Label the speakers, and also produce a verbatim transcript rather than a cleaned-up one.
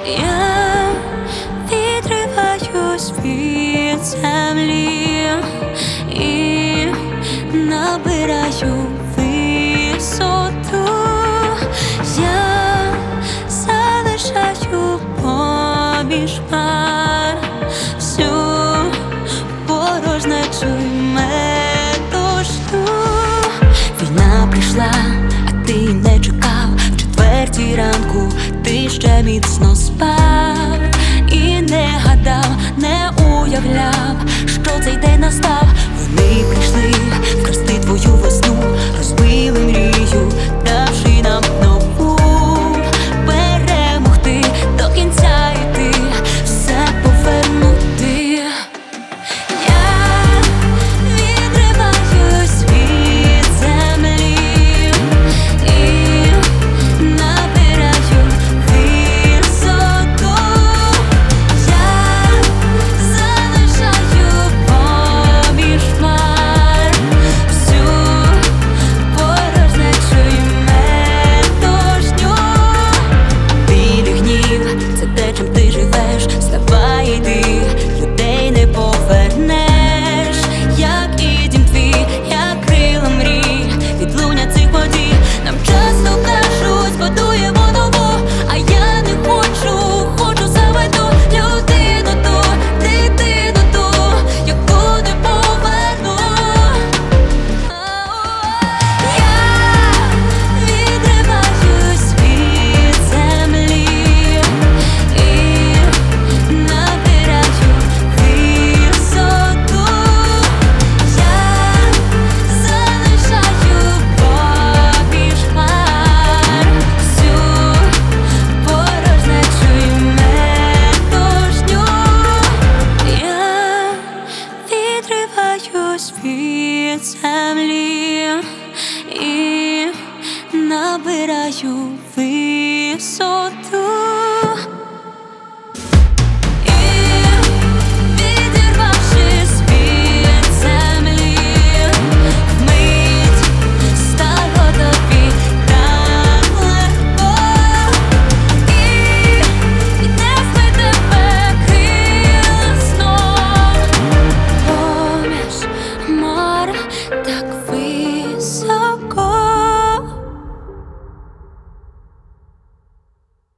Speaker 1: Я відриваюсь від землі і набираю висоту. Я залишаю поміж хмар всю порожнечу й метушню. Війна прийшла, а ти не чекав. В четвертій ранку ти ще міцно спав і не гадав, не уявляв, що цей день настав. Вони прийшли вкрасти твою весну, розбили мрію, давши нам нову. Перемогти до кінця йти, все повернути. Я відриваюсь від землі і набираю висоту. Я залишаю поміж хмар всю порожнечу й метушню. Білий гнів — це те, чим ти живеш. Вставай, йди, людей не повернеш. Як і дім твій, як крила мрій, відлуння цих подій. Нам часто кажуть, будуємо нову, а я не хочу, хочу саме ту людину, ту дитину, ту, яку не поверну. Я відриваюсь від землі і набираю висоту. Я залишаю поміж хмар всю порожнечу й метушню. Я відриваюсь від землі і набираю висоту.